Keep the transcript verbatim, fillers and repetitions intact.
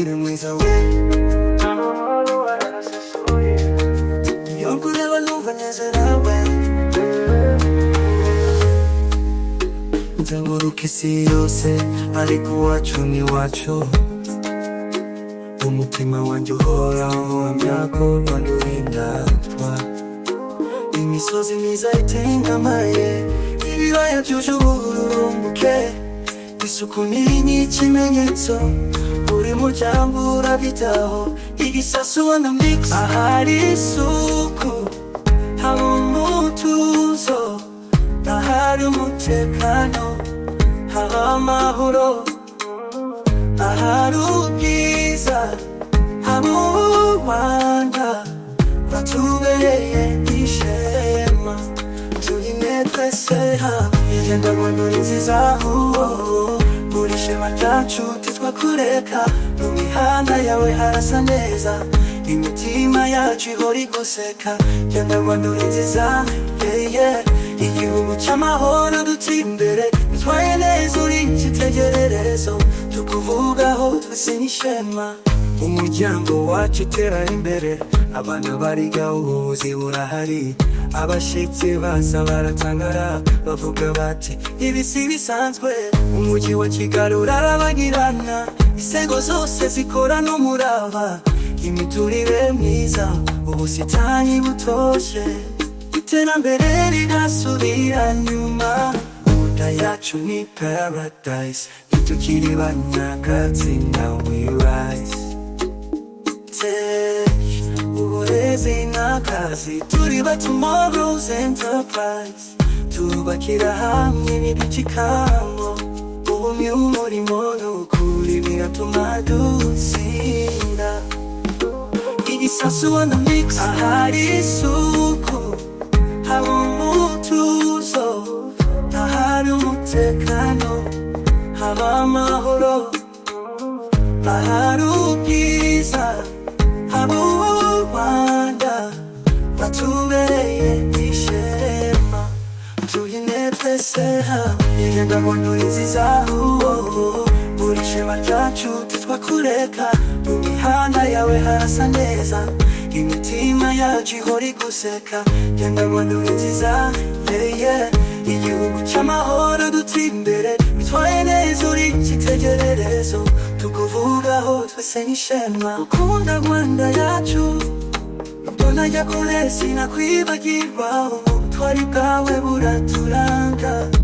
umubiri mwiza we iyo nkureba numva nezerewe nzenguruka isi yose ariko iwacu ni iwacu umutima wanjye uhoraho uhamya ko wandurindatwa imisozi myiza itengamaye ibibaya byuje uburumbuke isuku ni ikimenyetso buri muryango urabitaho igisasu wana mix ahari isuku haba umutuzo ahari umutekano haba amahoro ahari ubwiza haba ubuhanga batubereye ishema tuyine twese hamwe igenda rwanda nziza buri shema ryacu titwakureka mu mihanda yawe harasa neza imitima yacu ihora iguseka genda rwanda nziza yeah, yeah. Igihugu cy'amahoro duteye imbere bitwaye neza uri icyitegererezo tukuvugaho twese n'ishema umuryango wacu utera imbere abana bariga ubuvuzi burahari abashitsi baza baratangara bavuga bati ibi si bisanzwe umujyi wa Kigali urarabagirana isego zose zikora n'umurava imiturire myiza ubusitani butoshe iterambere ridasubira nyuma Buda yacu ni paradise tukiri banyakatsi now we rise uburezi n'akazi turi ba tomorrow's enterprise tubakira hamwe n'ibicikamo ubumwe umurimo n'ukuri bigatuma dutsinda igisasu wana mix ahari isuku haba umutuzo ahari umutekano haba amahoro ahari ubwiza haba ubuhanga batubereye ishema tuyine twese hamwe igenda rwanda nziza buri shema ryacu titwakureka mu mihanda yawe harasa neza imitima yacu ihora iguseka genda rwanda nziza yeah, yeah. Igihugu cy'amahoro duteye imbere bitwaye neza uri icyitegererezo tukuvugaho twese n'ishema ukunda Rwanda yacu mbona jya kure sinakwibagirwa ubutwari bwawe buraturanga